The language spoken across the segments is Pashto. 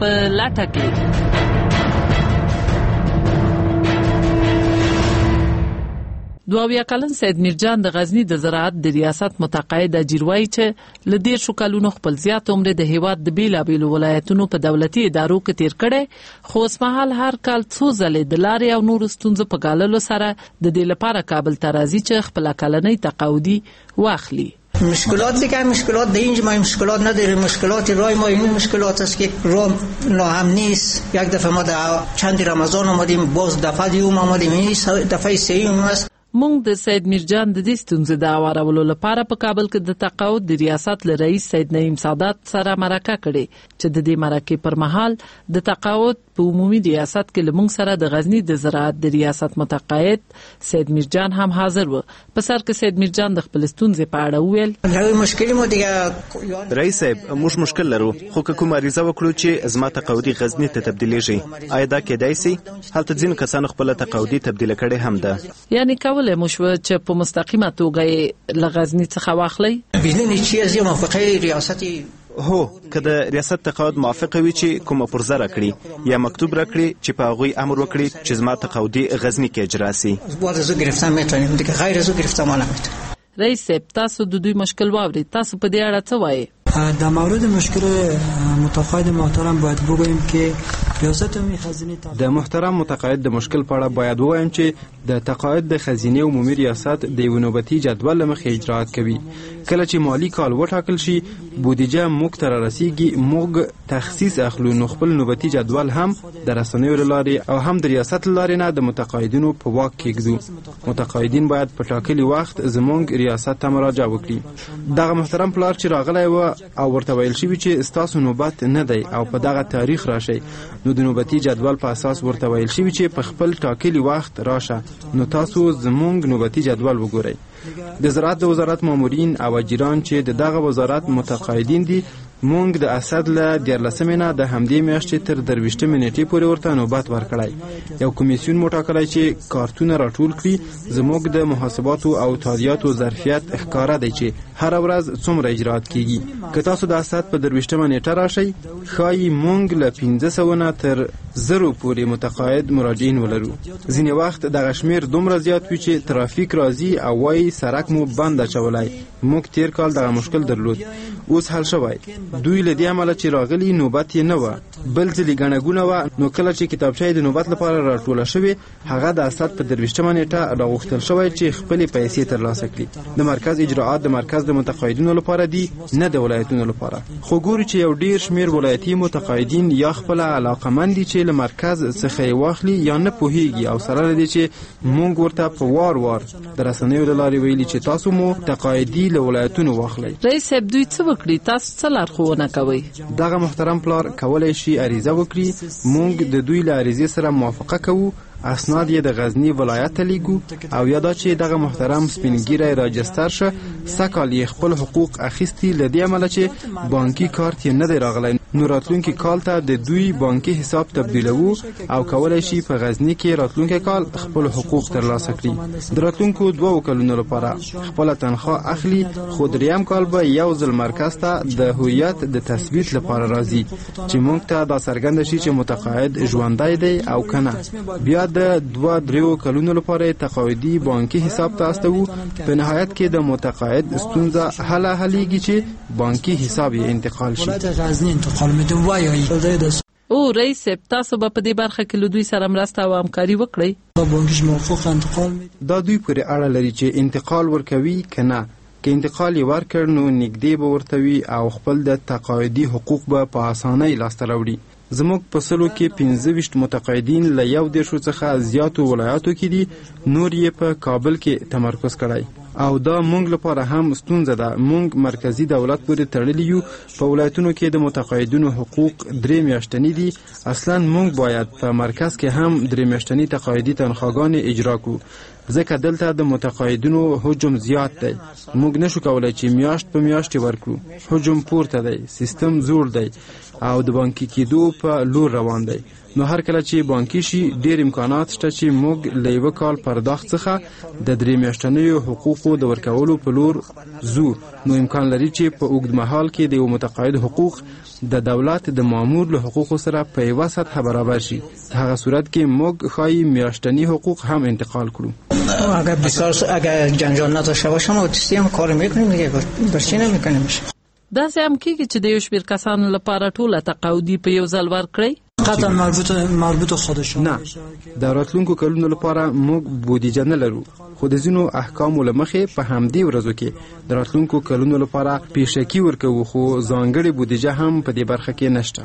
په لټه کې. دوه کلن سید میرجان د غزنی د زراعت د ریاست متقاعد اجیر وایي چې له 10 کلونو خپل زیات عمر د هیواد د بیلابیلو ولایتونو په دولتي ادارو کې تیر کړي، خو اوسمهال هر کال څو ځلې د لارې او نورو ستونزو په ګاللو سره د دې لپاره کابل ته راځي چې خپل کلنۍ تقاعدي واخلي. مشکلات دیگه مشکلات در اینجا ما مشکلات نداریم. مشکلات راه ما این مشکلات است که راه ناهم نیست. یک دفعه ما در چند رمضان آمدیم، باز دفعه دیوم آمدیم، این دفعه سوم است. مونږ د سید میرجان د دې ستونزې د اورولو لپاره په کابل کې د تقاعد د ریاست له رئیس سید نعیم سادات سره مرکه کړې چې د دې مرکې پر مهال د تقاعد په عمومي ریاست کې لمونږ سره د غزنی د زراعت د ریاست متقاعد سید میرجان هم حاضر و. په سر کې سید میرجان د خپل ستونزې په اړه وویل: یو مشکل مو دیګه رئیس صاحب، موږ مشکل لرو، خو که کوم عریضه وکړو چې زما تقاعدي غزنی ته تبدیلیږي، آیا دا کېدای شي؟ هلته ځینو کسانو خپل تقاعدي تبدیل کړي هم ده. یعنی کولای مو شو چې په مستقیمه توګه له غزنی څخه واخلي؟ بدون چیزی موافقه ریاستی هو، که د ریاست تقاعد موافقه وي چې کومه پرزه راکړي یا مکتوب راکړي چې په هغوی امر وکړي چې زما تقاعدي غزنی کې اجرا شي. بعد از گرفتن میتونیم دیگه، غیر از گرفتن ما نمیتونیم. رئیس صاحب، تاسو د دوی مشکل واورید، تاسو په دې اړه څه وایي؟ در مورد مشکل متقاعد محترم باید بگوییم که ریاست عمومی خزینه د محترم متقاعد د مشکل په اړه باید ووایم چې د تقاعد د خزینه عمومي ریاست د یو نوبتي جدول مخې اجراات کوي. کله چې مالی کال وټاکل شي، بودیجه موږ ته رارسیږي، موږ تخصیص اخلو، نو خپل نوبتي جدول هم د رسنیو له لارې او هم د ریاست له لارې نه د متقاعدینو په واک کې ږدو. متقاعدین باید په ټاکلي وخت زموږ ریاست ته مراجعه وکړي. دغه محترم پلار چې راغلی و او ورته ویل شوي چې ستاسو نوبت نه دی او په دغه تاریخ راشئ، نو د نوبتي جدول په اساس ورته ویل شوي چې په خپل ټاکلي وخت راشه، نو تاسو زموږ نوبتي جدول وګورئ. د زراعت د وزارت مامورین او اجیران چې د دغه وزارت متقاعدین دي، مونږ د اسد له 14 نه د همدې میاشتې تر 23 نیټې پورې ورته نوبت ورکړی. یو کمیسیون مو ټاکلی چې کارتونه راټول کړي. زموږ د محاسباتو او تادیاتو ظرفیت ښکاره دی چې هر ورځ څومره اجرات کیږي. که تاسو د اسد په 23 نیټه راشئ، ښایي مونږ له 500 نه تر 1000 پورې متقاعد مراجعین ولرو. ځینې وخت دغه شمیر دومره زیات وي چې ترافیک راځي او وایي سړک مو بند اچولی. موږ تیر کال دغه مشکل درلود، اوس حل شوی. دوی له دې عمله چې راغلي نوبت یې نه وه، بل ځلې ګڼه ګونه وه، نو کله چې کتابچه یې د نوبت لپاره راټوله شوې، هغه د اسد په 23 نیټه راغوښتل شوی چې خپلې پیسې ترلاسه کړي. د مرکز اجراعات د مرکز د متقاعدینو لپاره دي، نه د ولایتونو لپاره. خو ګوري چې یو ډیر شمیر ولایتي متقاعدین یا خپل علاقمند دي چې له مرکز څخه یې واخلي یا نه پوهیږي، او سره لري چې مونږ ورته په وار د رسنیو له لارې ویلي چې تاسو مو تقاعدي له ولایتونو واخلئ. رئیس صاحب، دوی څه وکړي؟ تاسو څه لارښوونه کوئ؟ دغه محترم پلار کولی شي عریضه وکړي. مونږ د دوی له عریضې سره موافقه کوو، اسناد یې د غزنی ولایت ته لیږو، او یا دا چې دغه محترم سپینګیری راجستر شه، سږ یې خپل حقوق اخیستي، له دې عمله چې بانکي کارت یې نه دی راغلی، نو راتلونکي کال ته د دوی بانکي حساب تبدیلوو او کولی شي په غزنی کې راتلونکي کال خپل حقوق ترلاسه کړي. د راتلونکو 2 کلونو لپاره خپل تنخواه اخلي، خو دریم کال به یو ځل مرکز ته د هویت د تثبیت لپاره راځي چې موږ ته دا څرګنده شي چې متقاعد ژوندی دی او کنه. بیا د 2-3 کلونو لپاره تقاعدي بانکي حساب ته استوو. په نهایت کې د متقاعد ستونزه حلیږي چې بانکي حساب یې انتقال شي. او رئیس صاحب، تاسو به په دې برخه کې له دوی سره مرسته او همکاري وکړئ؟ دا دوی پورې اړه لري چې انتقال ورکوي که نه. که انتقال یې ورکړ، نو نږدې به ورته وي او خپل د تقاعدي حقوق به په اسانۍ لاسته راوړي. زموږ په سلو کې 25 متقاعدین له 1 څخه زیاتو ولایاتو کې دي، نور یې په کابل کې تمرکز کړی، او دا مونږ لپاره هم ستونزه ده. مونږ مرکزی دولت پورې تړلی یو. په ولایتونو کې د متقاعدینو حقوق 3 میاشتنی دي. اصلا مونږ باید په مرکز کې هم 3 میاشتنی تقاعدي تنخواګانې اجرا کړو، ځکه دلته د متقاعدینو حجم زیات دی. موږ نشو کولای چې میاشت په میاشت ورکړو. حجم پورته دی، سیستم زوړ دی او د بانکي کېدو په لور روان دی. نو هر کله چې بانکي شي، ډیر امکانات شته چې موږ له یو کال پرداخت څخه د 3 میاشتنیو حقوقو د ورکولو په لور زو. نو امکان لري چې په اوږد مهال کې د یو متقاعد حقوق د دولت د مامور له حقوقو سره په یوه سطح برابر شي. په هغه صورت کې موږ ښایي میاشتني حقوق هم انتقال کړو. اگر جنجال نداشته باشم آتیستی هم کار میکنیم دیگه، برچی نمیکنیم. داسې هم کېږي چې د یو شمېر کسانو لپاره ټوله تقاعدي په یو ځل ورکړئ؟ قطعا مربوط خودشان نه، د راتلونکو کلونو لپاره موږ بودیجه نه لرو، خو د ځینو احکامو له مخې په همدې ورځو کې د راتلونکو کلونو لپاره پیشکي ورکوو، خو ځانګړې بودیجه هم په دې برخه کې نشته.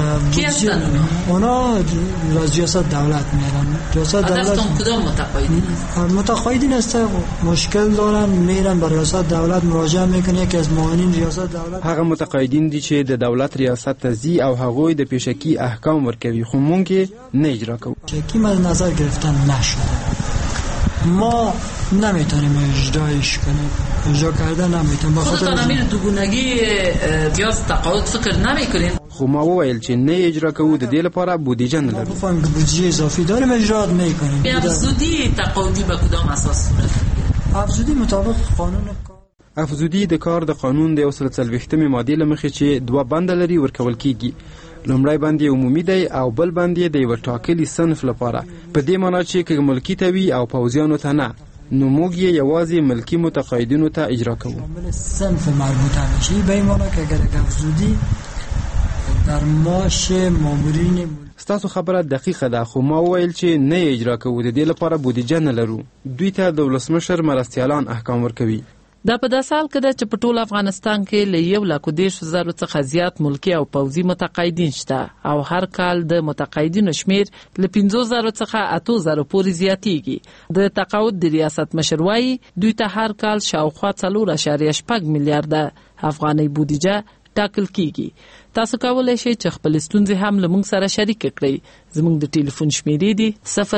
اونا از ریاست دولت میرن. ریاست دولت کدام متقاعدین است، مشکل دارن میرن به ریاست دولت مراجعه میکنه. یکی از معاونین ریاست دولت هغه متقاعدین دي چې د دولت ریاست ته ځي او هغوی د پیشکي احکام ورکوي، خو مونږ نه اجرا کوو. پیشکي مد نظر گرفتن نشده، ما نمیتونیم اجرایش کنیم، اجرا کردن نمیتونیم. خودتان امیر دوگونگی ریاست تقاعد فکر نمیکنین؟ خو ما وویل چې نه اجرا کوو، د دې لپاره بودیجه نه لرو. بفهم که بودیجه اضافی داریم اجرا میکنیم. افزودی تقاعدی به کدام اساس صورت میگیره؟ افزودی مطابق قانون افزودی د کار د قانون د 140 ماده له مخې چې 2 بند لري ورکول کیږي. لومړی بند عمومي دی او بل بند د یو ټاکلي صنف لپاره، په دې معنی چې که ملکی ته وي او پوځیانو ته نه، نو موږ یې یوازې ملکی متقاعدینو ته اجرا کوو. صنف مربوطه میشه به این معنی که اگر افزودی در معاش مامورین. ستاسو خبره دقیقه ده، خو ما وویل چې نه اجرا کوو، د دې لپاره بودیجه نه لرو. دوی ته د ولسمشر مرستیالان احکام ورکوي. دا په داسې حال کې ده چې په ټول افغانستان کې له 1,10,000 څخه زیات ملکی او پوځي متقاعدین شته او هر کال د متقاعدینو شمیر له 15,000 څخه 8,000 پورې زیاتیږي. د تقاعد د ریاست مشر وایي دوی ته هر کال شاوخوا 4.8 میلیارډ افغانۍ بودیجه ټاکل کیږي. تاسو کولای شئ چې خپل ستونزې هم له موږ سره شریک کړئ. زموږ د ټلیفون شمیرې دي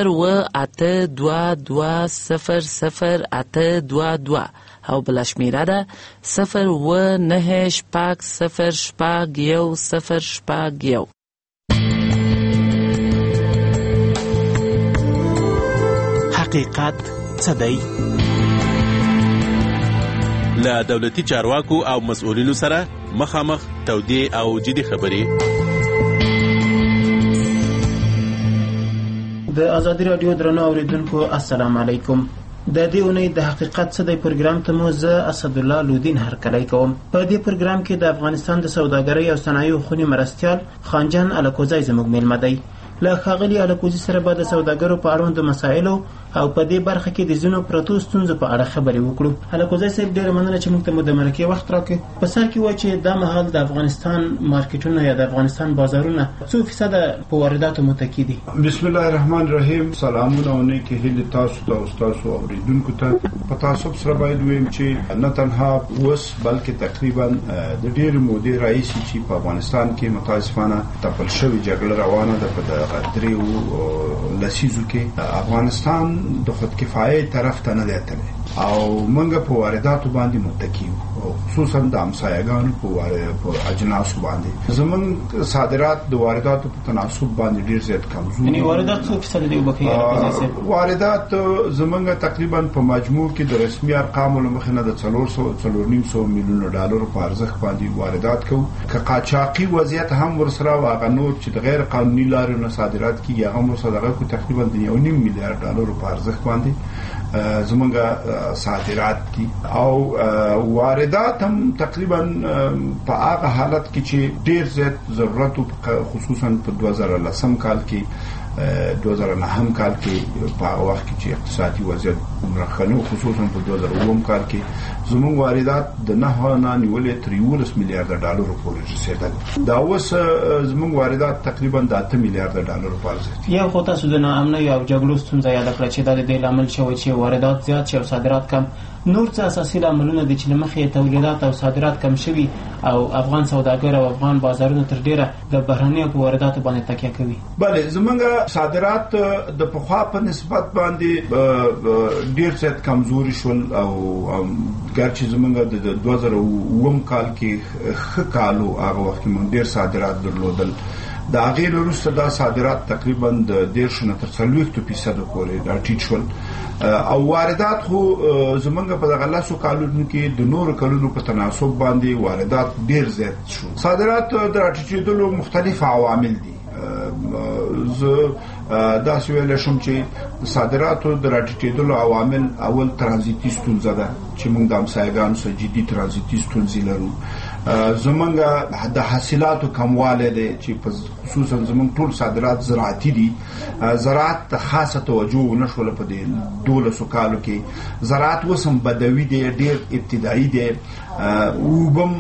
01822000822 او بل شمیره ده 019001001. حقیقت څه دی؟ له دولتي چارواکو او مسؤلینو سره مخامخ تودې او جدي خبرې. د ازادي رادیو درنو اوریدونکو السلام علیکم. د دې اونۍ د حقیقت څه دی پروګرام ته مو زه اسد الله لودین هرکلی کوم. په دې پروګرام کې د افغانستان د سوداګرۍ او صنایعو خونې مرستیال خانجان الکوزی زموږ میلمه دی. له ښاغلي الکوزي سره به د سوداګرو په اړوندو مسایلو او په دې برخه کې د ځینو پرتو ستونزو په اړه خبرې وکړو. الکوزي صاحب ډېره مننه چې موږ ته د مرکې وخت راکړ. په سر کې وایي چې دا مهال د افغانستان مارکیټونه یا د افغانستان بازارونه څو فیصده په وارداتو متکی دي؟ بسم الله الرحمن الرحیم. سلامونه او نیکې هیلې تاسو ته او تاسو اوریدونکو ته. په تاسو سره باید ویم چې نه تنها اوس بلکې تقریبا د ډېرې مودې راهیسې چې په افغانستان کې متاسفانه تپل شوې جګړه روانه ده. په دریو لسیزو کې افغانستان د خود کفایه طرف ته نه دی تللی او موږ په وارداتو باندې متکی یو، خصوصا د همسایه‌ګانو په اجناسو باندې. زموږ صادرات د وارداتو په تناسب باندې ډیر زیات کمزور. یعنی واردات څو فیصد دی وبخیر؟ واردات زموږ تقریبا په مجموع کې د رسمي ارقامو له مخې نه د 400 میلیون ډالر په ارزښت باندې واردات کوو. که قاچاقي وضعیت هم ورسره واغ نور چې د غیر قانوني لارو نه صادرات کیږي هغه مصادره کو تقریبا د 1.5 میلیارډ ډالر په ارزښت باندې زمونږ صادرات دي او واردات هم تقریبا په هغه حالت کې چې ډیر زیات ضرورت خصوصا په 2010 کال کې 2009 کال کې په هغه وخت کې چې اقتصادي وضعیت مرخنه خصوصا په 2009 کال کې زموږ واردات د 9 نیولې تر 11 میلیارډ ډالر پورې رسیدل. دا اوس زموږ واردات تقریبا د 8 میلیارډ ډالر په ارزښت. یو خو تاسو د ناامنۍ او جګړو ستونزه یاد کړئ چې دا د دې لامل شوی چې واردات زیات شي او صادرات کم. نور څه اساسي لاملونه دي چې لمخې تولیدات او صادرات کم شوي او افغان سوداګر او افغان بازارونه تر ډیره د بهرنیو په وارداتو باندې تکیه کوي؟ بله، زموږ صادرات د پخوا په نسبت باندې ډیر زیات کمزوري شول او ګرچې زموږ د 2009 کال کې ښه کالو هغه وخت موږ ډیر صادرات درلودل د هغې وروسته دا صادرات تقریبا د 10 نه تر 40% پورې راټیټ شول او واردات خو زمونږ په دغه لاسو کالونو کې د نورو کلونو په تناسب باندې واردات ډیر زیات شو. صادرات د راټیټېدلو مختلف عوامل دي. دا سویل شم چې صادراتو د راټیټېدلو عوامل اول ترانزیتي ستونزه ده چې موږ د همسایګانو سره جدي ترانزیتي ستونزې لرو. زمونږ د حاصلاتو کموالی دی چې خصوصا زمونږ ټول صادرات زراعتي دي. زراعت ته خاصه توجه ونه شوله په دې 12 کالو کې. زراعت اوس هم بدوي دی، ډېر ابتدایي دی، اوبم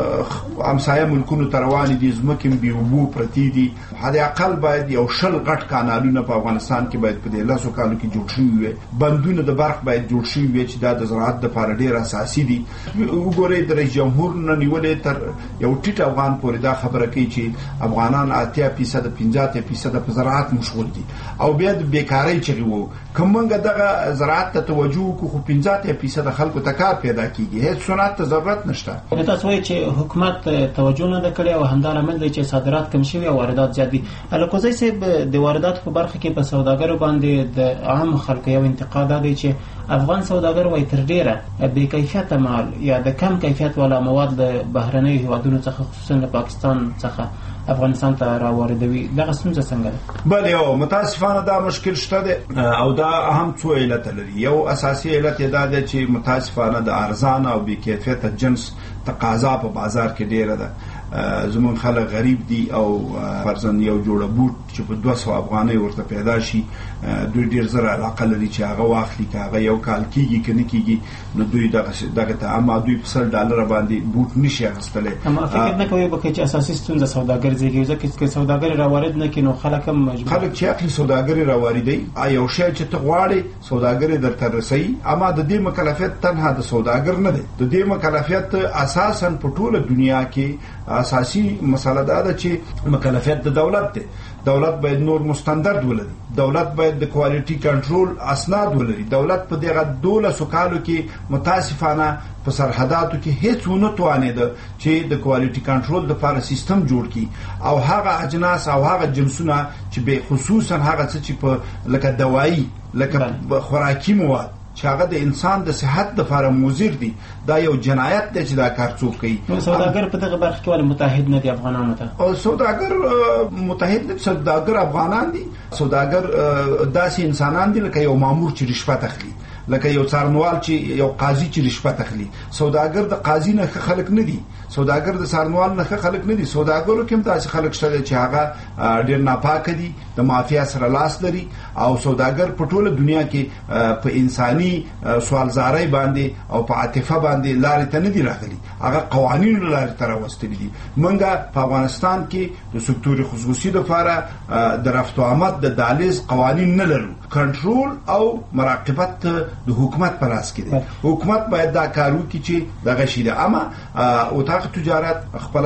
همسایه ملکونو ته روانې دي، ځمکې هم بې اوبو پرتې دي. حداقل باید یو 20 غټ کانالونه په افغانستان کې باید په دې 10 کالو کې جوړ شوي وي. بندونه د برق باید جوړ شوي وي چې دا د زراعت دپاره ډېر اساسي دي. وګورئ د رئیس جمهور نه نیولې تر یو ټیټ افغان پورې دا خبره کوي چې افغانان 80% 50% په زراعت مشغول دي او بیا د بیکارۍ چغې وو. که موږ دغه زراعت ته توجه وکړو خو 50% خلکو ته کار پیدا کېږي، هېڅ صنعت ته ضرورت نشته. تاسو وایئ چې حکومت توجه نه ده کړې او همدا لامل دی چې صادرات کم شوي او واردات زیات دي. الکوزی صاحب د وارداتو په برخه کې په سوداګرو باندې د عام خلکو یو انتقاد دی چې افغان سوداګر وایي تر ډیره بې کیفیته مال یا د کم کیفیت والا مواد د بهرنیو هیوادونو څخه خصوصا د پاکستان څخه افغانستان ته راواردوي. دغه ستونزه څنګه ده؟ بله یو متاسفانه دا مشکل شته دی او دا هم څو علت لري. یو اساسي علت دا دی چې متاسفانه د ارزان او بې کیفیته جنس تقاضا په بازار کې ډیره ده. زمون خلک غریب دي او فرضاً یو جوړه بوټ چې په 200 افغانۍ ورته پیدا شي دوی ډیر زره علاقه لري چې هغه واخلي، که هغه یو کال کېږي که نه کېږي نو دوی دغه ته اما دوی په $100 باندې بوټ نشي اخیستلی. اما فکر نه کوئ به چې اساسي ستونزه سوداګر زیږي، ځکه چې سوداګر راوارد نه کړي نو خلک هم خلک چې اخلي سوداګر راواردوي یو شی چې ته غواړې سوداګر درته رسوي. اما د دې مکلفیت تنها د سوداګر نه دی، د دې مکلفیت اساساً په ټوله دنیا کې اساسي مسله دا ده چې مکلفیت د دولت دی. دولت باید نور مستندرد ولري، دولت باید د کوالټي کنټرول اسناد ولري. دولت په دغه 12 کالو کې متاسفانه په سرحداتو کې هیڅ ونه توانېده چې د کوالټي کنټرول لپاره سیستم جوړ کړي او هغه اجناس او هغه جنسونه چې به خصوصا هغه څه چې په لکه دوايي لکه خوراکي مواد چې هغه د انسان د صحت لپاره مضر دي، دا یو جنایت دی چې دا کار څوک کوي. سوداګر په دغه برخه کې ولې متحد نه دي افغانانو ته؟ او سوداګر متحد نه، سوداګر افغانان دي. سوداګر داسې انسانان دي لکه یو مامور چې رشوت اخلي، لکه یو څارنوال چې یو قاضي چې رشوت اخلي. سوداګر د قاضي نه خلک نه دي، سوداګر د څارنوال نه خلک نه دي. سوداګرو کې هم داسې خلک شته چې هغه ډېر ناپاکه دي، د مافیا سره لاس لري او سوداګر په ټوله دنیا کې په انساني سوالزارۍ باندې او په عاطفه باندې لارې ته نه دي راغلي، هغه قوانینو لارې ته راوستلي دي. موږ په افغانستان کې د سکتور خصوصي لپاره د رفت و آمد د دهلیز قوانین نه لرو. کنټرول او مراقبت د حکومت په لاس کې دی. حکومت باید دا کار وکړي چې دغه شی ده. اما اتاق تجارت خپل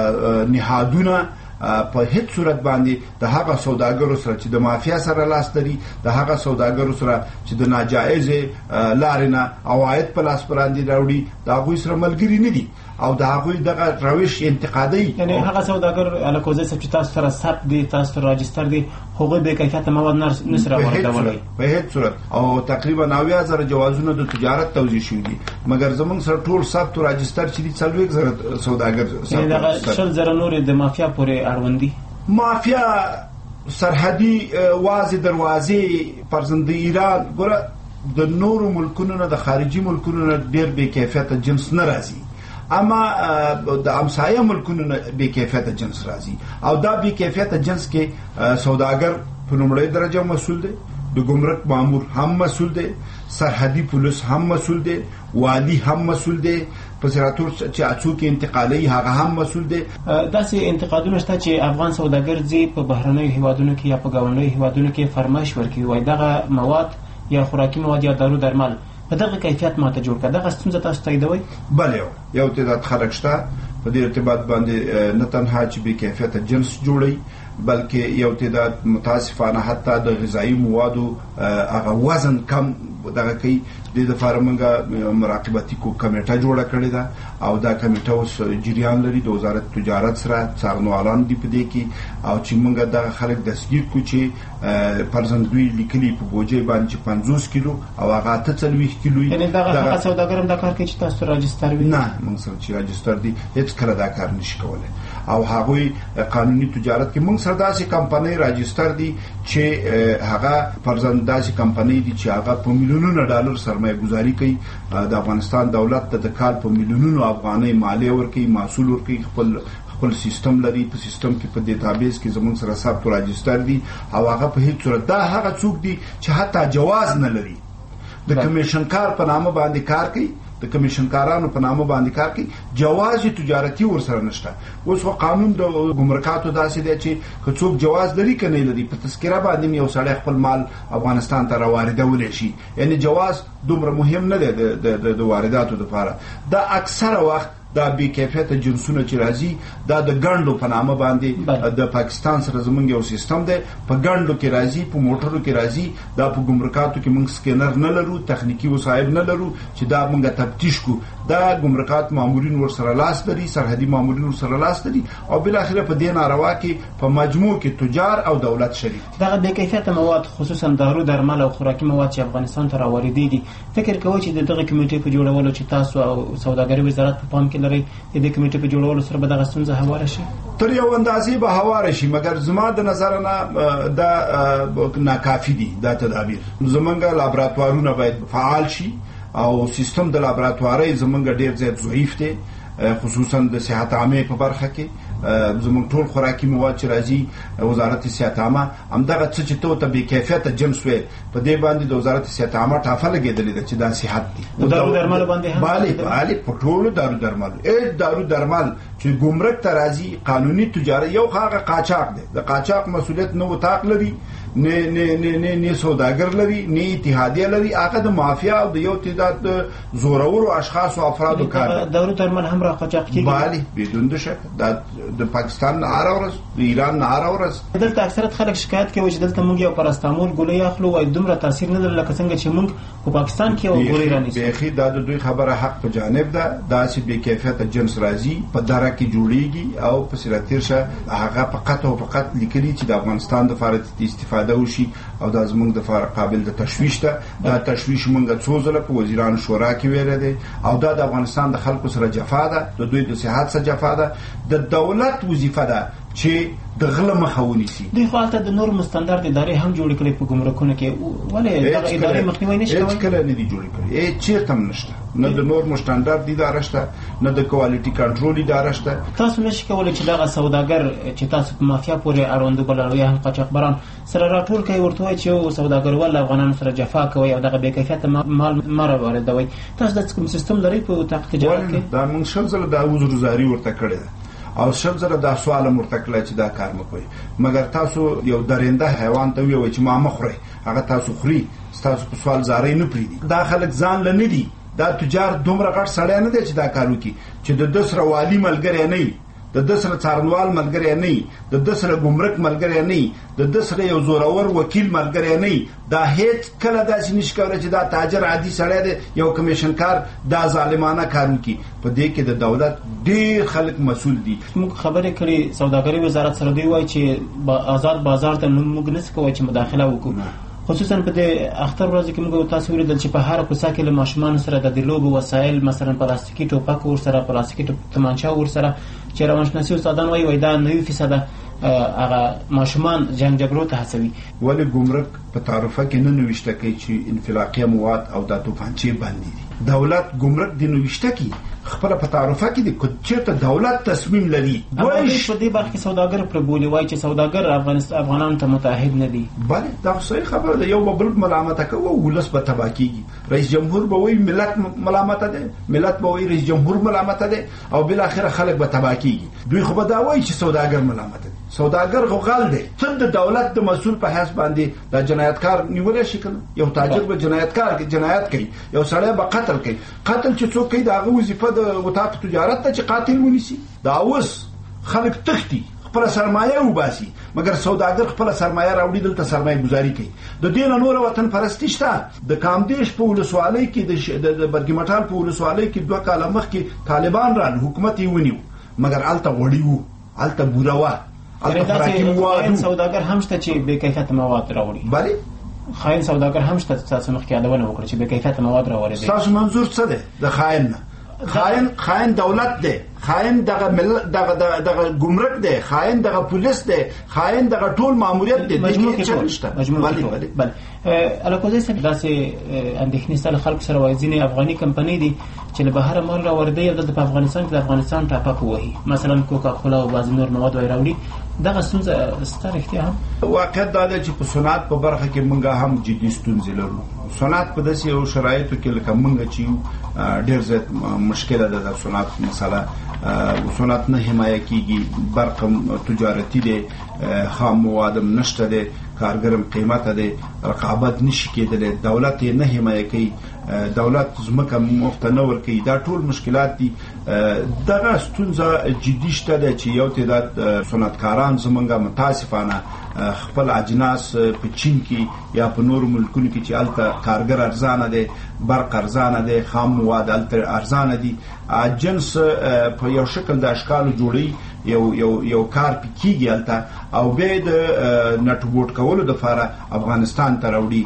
نهادونه په هیڅ صورت باندې د هغه سوداګرو سره چې د مافیا سره لاس لري، د هغه سوداګرو سره چې د ناجایز لارې نه عواید په لاس باندې راوړي، د هغوی سره ملګري نه دي او د هغوی دغه روش انتقادي. یعنی هغه سوداګر الکوزی صاحب چې تاسو سره ثبت دي، تاسو سره راجستر دي، هغوی بې کیفیته مواد نه سره واردولی په هیڅ صورت. او تقریبا 90,000 جوازونه د تجارت توزیع شوي دي، مګر زمونږ سره ټول ثبت او راجستر چې دي 40,000 سوداګر. یعنی دغه 20,000 نور د مافیا پورې اړوند دي. مافیا سرحدي وازې دروازې فرضاً د ایران ګوره د نورو ملکونو نه د خارجي ملکونو نه ډېر بې کیفیته جنس نه راځي، اما د همسایه ملکونو نه بې کیفیته جنس راځي او دا بې کیفیته جنس کې سوداګر په لومړۍ درجه مسؤل دی، د ګمرک مامور هم مسؤل دی، سرحدي پولیس هم مسؤل دی، والی هم مسؤل دی، په سراتور چې اڅوک انتقالي هغه هم مسؤل دی. داسې انتقادونه شته چې افغان سوداګر ځي په بهرنیو هیوادونو کې یا په ګاونډیو هیوادونو کې فرمایش ورکوي، وایي دغه مواد یا خوراکي مواد یا دارو درمل په دغه کیفیت ماته جوړ کړه. دغه ستونزه تاسو تاییدوئ؟ بله یو تعداد خلک شته په دې ارتباط باندې نه تنها چې بې کیفیته جنس جوړوي بلکې یو تعداد متاسفانه حتی د غذایی موادو هغه وزن کم دغه کوي. د لپاره موږ مراقبتي کمیټه جوړه کړې ده او دا کمیټه اوس جریان لري د وزارت تجارت سره څارنوالان دي په دې کې او چې موږ دغه خلک دستګیر کړو چې فرضاً دوی لیکلي په بوجۍ باندې 50 کیلو او هغه 40 کیلو یعنی دغه سوداګر هم دا کار کوي چې تاسو راجستر وي؟ نه، موږ سره چې راجستر دي هیڅ کله دا کار نشي کولای او هغوی قانوني تجارت کې موږ سره داسې کمپنۍ راجستر دي چې هغه فرضاً داسې کمپنۍ دي چې هغه په میلیونونو ډالر سرمایه گذاري کوي. د افغانستان دولت د کال په میلیونونو افغانۍ مالیه ورکوي، محصول ورکوي، خپل سیستم لري. په سیستم کې په ډیټابیس کې زموږ سره ثبت او راجستر دي او هغه په هیڅ صورت دا هغه څوک دي چې حتی جواز نه لري د کمیشن کار په نامه باندې کار کوي، د کمیشن کارانو په نامه باندې کار کوي، جواز تجارتي ورسره نشته. اوس قانون د ګمرکاتو داسې دی چې که څوک جواز لري که نه لري په تذکره باندې یو سړی خپل مال افغانستان ته راواردولی شي. یعنی جواز دومره مهم نه دی د وارداتو لپاره. دا اکثره وخت دا بی کیفیت جنسونه چې راځي دا د ګڼډو په نامه باندې د پاکستان سره زمونږ یو سیستم دی، په ګڼډو کې راځي، په موټرو کې راځي. دا په ګمرکاتو کې موږ سکینر نه لرو، تخنیکی وسایل نه لرو چې دا موږ تفتیش کو. دا ګمرکات مامورین ورسره لاس لري، سرحدي مامورین ورسره لاس لري او بل اخره په دې ناروا کې په مجموع کې تجار او دولت شریک دي. دغه بی کیفیت مواد خصوصا دارو درمل او خوراکي مواد چې افغانستان ته راوړي فکر کوي چې دغه کمیټې په جوړولو چې تاسو او سوداګري وزارت په پام کې لري د کمیټې په جوړولو سره به دغه ستونزه هواره شي؟ تر یو اندازې به هواره شي، مګر زما د نظر نه دا ناکافي دي. دا تدابیر زمونږ لابراتوارونه باید فعال شي او سیستم د لابراتواري زمونږ ډیر زیات ضعیف دی، خصوصا د صحت عامه په برخه کې. زموږ ټول خوراکي مواد چې راځي وزارت صحت عامه همدغه څه چې ته بې کیفیته جنس وې په دې باندې د وزارت صحت عامه ټافه لګېدلې ده چې دا صحت دي. دارو درمل باندې هم بالي په ټولو دارو درمل دارو درمل چې ګمرک ته راځي قانوني تجارت یو هغه قاچاق دی. د قاچاق مسؤلیت نه وتاق لري، نه سوداګر لري، نه اتحادیه لري، هغه د مافیا او د یو تعداد زورورو اشخاص او افرادو کار. دارو درمل هم را قاچاق کیږي بالي بدون د شک. د پاکستان نه اورس، د ایران نه اورس. دلته اکثریت خلک شکایت کوي چې دلته موږ یو پاراستامول ګولۍ اخلو او دومره تاثیر نه لري لکه څنګه چې موږ په پاکستان کې یو ګولۍ رانیسو. بيخي دا د دوی خبره حق په جانب ده. دا چې بې کیفیت جنس راځي په دره کې جوړیږي او په سراتیرشه هغه فقط او فقط لیکلي چې د افغانستان د فارغ استفاده وشي او دا زموږ د فارغ قابل د تشویش ده. دا تشویش موږ څو ځله په وزیرانو شورا کې ویل دي او دا د افغانستان د خلکو سره جفا ده، د دوی د صحت سره جفا ده. د دولت وظیفه ده چې د غله مخه ونیسي. دوی خو هلته د نور مستندرد ادارې هم جوړې کړې په ګمرکونو کې، ولې دغه ادارې مخنیوی نشي کولی؟ هېڅ کله نه دي جوړې کړې، چېرته هم نشته. نه د نور مستندرد اداره شته، نه د کوالټي کنټرول اداره شته. تاسو نشئ کولی چې دغه سوداګر چې تاسو په مافیا پورې اړوند بلل یا هم قاچاقبران سره راټول کړئ، ورته وایئ چې یو سوداګر ول افغانانو سره جفا کوي او دغه بې کیفیته مال مه راواردوئ. تاسو د کوم سیستم لرئ په تجارت کې؟ دا موږ شل ځله دا عذرګزاري ورته کړې ده او شل ځله دا سوال مرته کړی چې دا کار مه کوئ. مګر تاسو یو درنده حیوان ته ویوئ چې ما مه خورئ، هغه تاسو خوري، ستاسو په سوال زارۍ نه پرېږدي. دا خلک ځان له نه دي. دا تجار دومره غټ سړی نه دی چې دا کار وکړي چې د ده سره والي ملګری نه وي، د ده سره څارنوال ملګری نه وي، د ده سره ګمرک ملګری نه وي، د ده سره یو زورور وکیل ملګری نه وي. دا هیڅ کله داسې نشي کولی چې دا تاجر عادي سړی دی یو کمیشن کار دا ظالمانه کار وکړي. په دې کې د دولت ډېر خلک مسؤل دي. موږ خبرې کړې سوداګري وزارت سره دوی وایي چې آزاد بازار ته موږ نشو کولی چې مداخله وکړو، خصوصا په دې اختر ورځ کې موږ تاسو ولیدل چې په هر کوڅه کې له ماشومان سره د لوبو وسایل مثلا پلاستیکي ټوپک ورسره، پلاستیکي تمانچه ورسره، چې روانشناسي استادان وایي دا 90% هغه ماشومان جنگ جګړو ته هڅوي. ولې ګمرک په تعرفه کې نه نوشته کوي چې انفلاقیه مواد او د توپانچې باندې دي؟ دولت ګمرک دی نوشته کوي خپل په تعرفه کې دي، چې دولت تصمیم لري. دوی په دې برخه سوداګر پر بولی وایي چې سوداګر افغانانو ته متحد نه دي. بله دا صحیح خبره ده. یو بل ملامت کوي، ولس به تبا کیږي. رئیس جمهور به وایي ملت ملامت ده، ملت به وایي رئیس جمهور ملامت ده او بل اخر خلک به تبا کیږي. دوی خو به دا وایي چې سوداګر ملامت دي. سوداګر غوغل دی. څنګه د دولت د مسؤل په حساب باندې د جنایتکار نیول شي کنه؟ یو تاجر به جنایت کوي، یو سړی به قتل کوي. قتل چې څوک کوي دا غو وظیفه د وطاق تجارت ته چې قاتل ونیسي. دا اوس خلک تختی خپل سرمایه وباسي، مګر سوداګر خپل سرمایه راوړي دلته سرمایه گزاري کوي. د دې نه نور وطن پرستی شته. د کامدیش په ولسوالۍ کې د برګمټال په ولسوالۍ کې 2 کاله مخکې طالبان را حکومت یې ونیو، مګر الته وړي وو، الته بوره وه، الته فراکیم وو. سوداګر هم شته چې بې کیفیته مواد راوړي. بله خاين سوداګر هم شته. تاسو مخکې یادونه وکړه چې بې کیفیته مواد راوړي. تاسو منظور څه دی د خاين نه؟ خاين دولت دی، خاين دغه ملت، دغه ګمرک دی، خاين دغه پولیس دی، خاين دغه ټول ماموریت دی. مجموع کې نشته. بله الکوزي سره داسې اندېښنې سره خلک سره وایي ځینې افغاني کمپنۍ دي چې له بهر مال راوړي او دلته په افغانستان کې د افغانستان ټاپک وهي، مثلا کوکا کولا او بعض نور مواد راوړي. دغه ستونزه ستاره اختیار هم واقعیت دا ده چې په صنعت په برخه کې موږ هم جدي ستونزې لرو. صنعت په داسې یو شرایطو کې لکه موږ چې ډېر زیات مشکله ده د صنعت مسله. صنعت نه حمایه کیږي، برق تجارتي دی، خام موادم نشته دی، کارګرم قیمته دی، رقابت نشي کېدلی، دولت یې نه حمایه کوي، دولت ځمکه مفت نه ورکوي. دا ټول مشکلات دي. دغه ستونزه جدي شته ده چې یو تعداد صنعتکاران زمونږ متاسفانه خپل اجناس په چین کې یا په نورو ملکونو کې چې الته کارګر ارزانه دی، برق ارزانه دی، خام مواد الته ارزانه دي، جنس په یو شکل د اشکالو جوړي، یو کار پکېږي الته او به د نټبوټ کولو د لپاره افغانستان ته راوړي.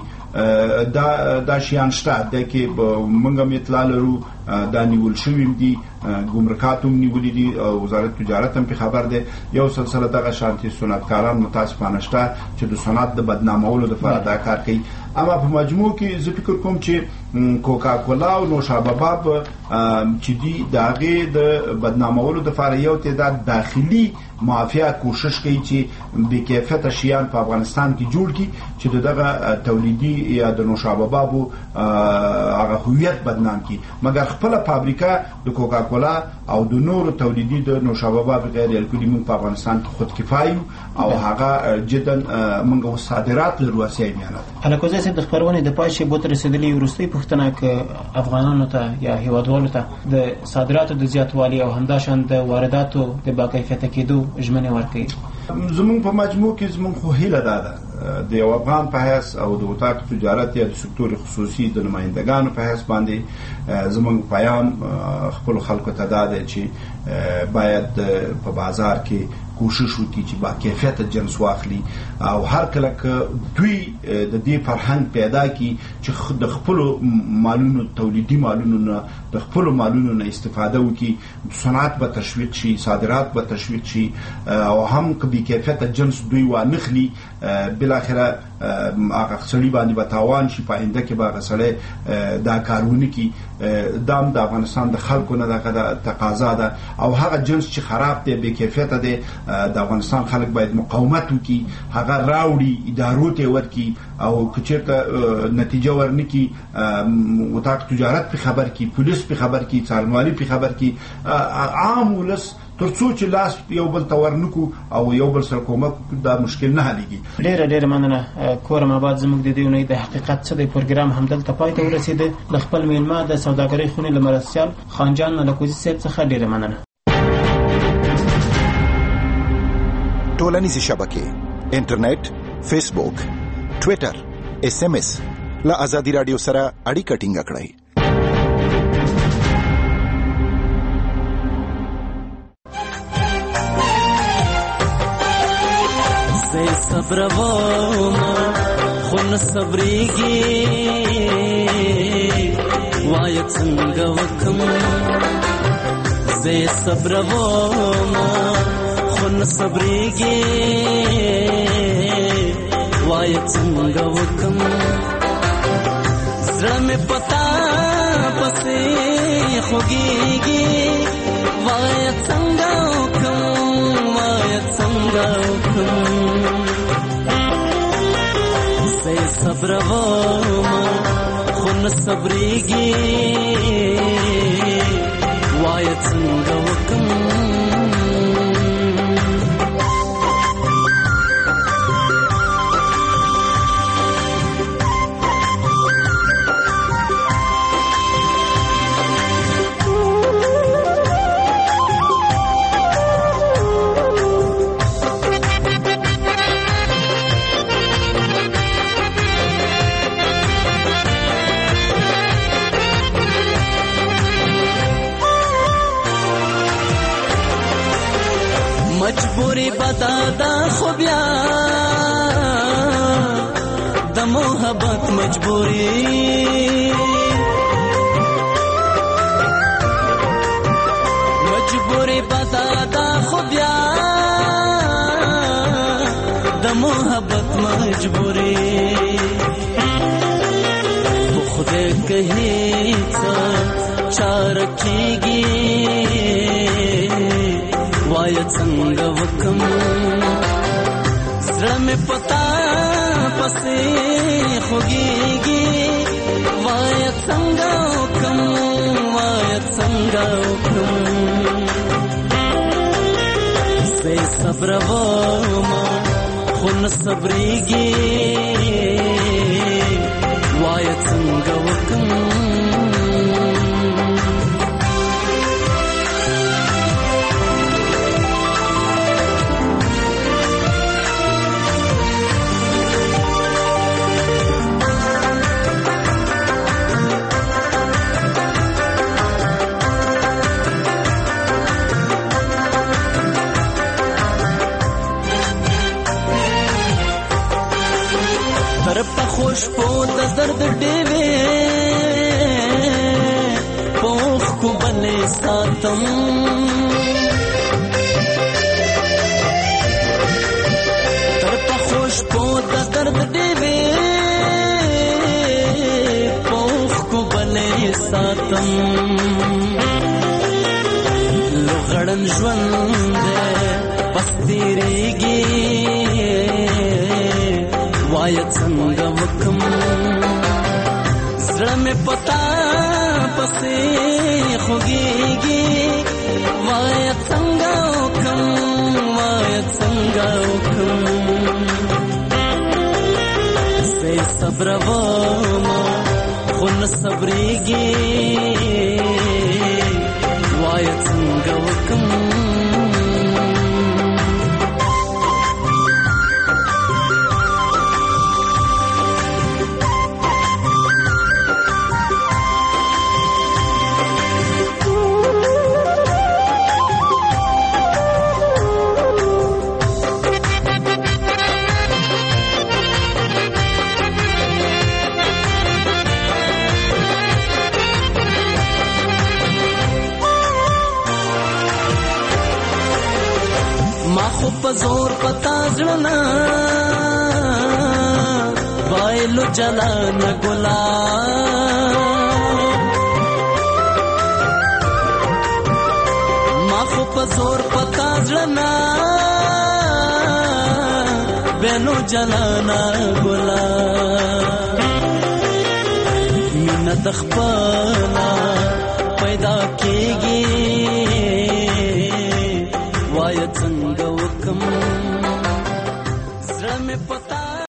دا شیان شته د کې موږ هم اطلاع لرو، دا نیول شوي دي، ګمرکات هم نیولي دي، وزارت تجارت هم په خبر دی. یو سلسله دغه شانتي صنعتکاران متاسفانه شته چې د صنعت د بدنامولو لپاره دا کار کوي. اما په مجموع کې زه فکر کوم چې کوکا کولا او نوشابه چې دي د هغې د بدنامولو لپاره یو تعداد داخلي مافیا کوشش کوي چې بې کیفیته شیان په افغانستان کې جوړ کړي چې دغه تولیدي یا د نوشابه بابو هغه هویت بدنام کړي. مګر خپل فابریکه د کوکا کولا او د نورو تولیدي د نوشابه باب غیر الکولي موږ په افغانستان کې خود کفایي او هغه جدا موږ صادرات لرو. الکوزي صاحب د خبرونه د پای شی بوت رسیدلی وروستي پښتنه ک افغانانو ته یا هیوادوالو ته د صادراتو د زیاتوالي او همداشان د وارداتو د باکیفیته کېدو ژمنه ورکړي. زمونږ په مجموع کې زمونږ خو هیله ده د یو افغان په حیث او د وطاق تجارت یا د سکتور خصوصي د نمائندګانو په حیث باندې زمونږ پیام خپل خلکو ته دا دی چې باید په بازار کې کوشش وکړي چې با کیفیت جنس واخلي او هر کله که دوی د دې فرهنګ پیدا کړي چې د خپل مالونو تولیدي مالونو نه د خپل مالونو نه استفاده وکړي، صنعت به تشویق شي، صادرات به تشویق شي او هم که بې کیفیت جنس دوی وانخلي بالاخره هغه سړي باندې به تاوان شي، په آینده کې به هغه سړی دا کارونه کړي. دا د افغانستان د خلکو نه دغه تقاضا ده او هغه جنس چې خراب دی، بې کیفیته دی، د افغانستان خلک باید مقاومت وکړي، هغه راوړي، ادارو ته ورکړي او که چېرته نتیجه ورنکړي وطاق تجارت په خبر کړي، پولیس په خبر کړي، څارنوالي په خبر کړي، عام ولس ترڅو چې لاس یو بل ته ورنکو او یو بل سره کومک دا مشکل نه حلېږي. ډېره مننه کورم آباد. زموږ د دې اونۍ د حقیقت څه دی پروګرام همدلته پای ته ورسېده. له خپل میلمه د سوداګرۍ خونې له مرستیال خانجان الکوزي صاحب څخه ډېره مننه. ټولنیزې شبکې انټرنیټ، فیسبوک، ټویټر، SMS له آزادي رادیو سره اړیکه ټینګه کړئ. صبر وما خون صبريږي وای څنګه وکم زه صبر وما خون صبريږي وای څنګه وکم زړه مې پتا پسې خوږيږي وای څنګه وکم وای څنګه وکم صبر وما خون صبريږي وای څنګه وکم پتا دا خو بیا د محبت مجبوری پتا دا خو بیا د محبت مجبوری خدای کہی څه چار کیږي وای څنګه وکم زړه مې پتا پسې خوږيږي وای څنګه وکم سه صبر وما خو نه صبرېږي وای څنګه وکم خوش په د درد ډېوې پوخ کو بلې ساتم تر په خوش په د درد ډېوې پوخ کو بلې ساتم لغړن ژوند پس تیریږي وای څنګه وکم زړه مې پتا پسې خوږيږي وای څنګه وکم سه صبر وما خو نه صبرېږي وای څنګه وکم زور پتا زړه وایلو جلان ګلا ما خو په زور پتا زړه بینو جلان ګلا مینه د خپله پیدا کېږي وای څنګه وکم زړه مې پتا